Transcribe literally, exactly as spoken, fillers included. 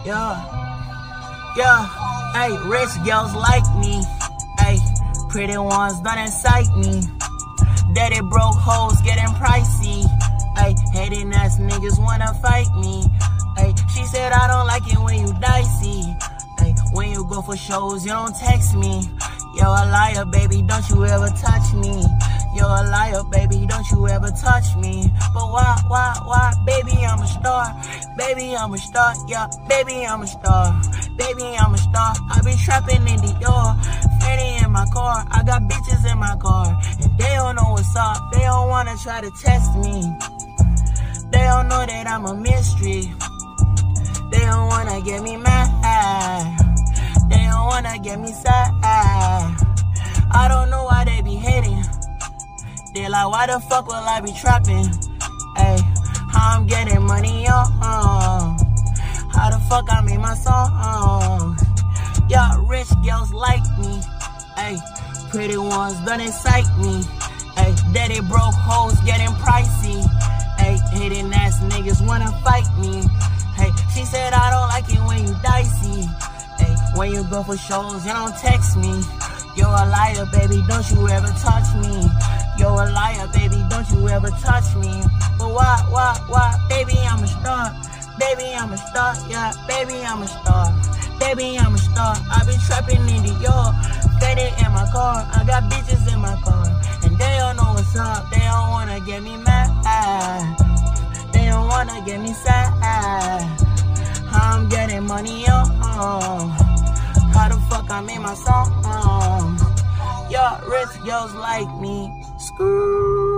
Yeah, yeah, hey, rich girls like me, hey, pretty ones don't excite me. Daddy broke hoes getting pricey, hey, hating ass niggas wanna fight me. Hey, she said I don't like it when you dicey. Hey, when you go for shows, you don't text me. You're a liar, baby, don't you ever touch me. You're a liar, baby, don't you ever touch me. But why, why, why, baby, I'm a star. Baby, I'm a star, yeah, baby, I'm a star. Baby, I'm a star, I be trapping in Dior. Fanny in my car, I got bitches in my car. And they don't know what's up, they don't wanna try to test me. They don't know that I'm a mystery. They don't wanna get me mad. They don't wanna get me sad. I don't know why they be hating. They like, why the fuck will I be trapping? Hey, how I'm getting money on? Uh, how the fuck I made my song? Yeah, rich girls like me. Hey, pretty ones don't excite me. Hey, daddy broke hoes getting pricey. Hey, hating ass niggas wanna fight me. Hey, she said I don't like it when you dicey. Hey, when you go for shows, you don't text me. You're a liar, baby, don't you ever touch me. You're a liar, baby, don't you ever touch me. But why, why, why, baby, I'm a star. Baby, I'm a star, yeah, baby, I'm a star. Baby, I'm a star, I be trapping in Dior. Fetty in my car, I got bitches in my car. And they don't know what's up, they don't wanna get me mad. They don't wanna get me sad. How I'm getting money on? How the fuck I made my song? Yeah, rich girls like me. Screw.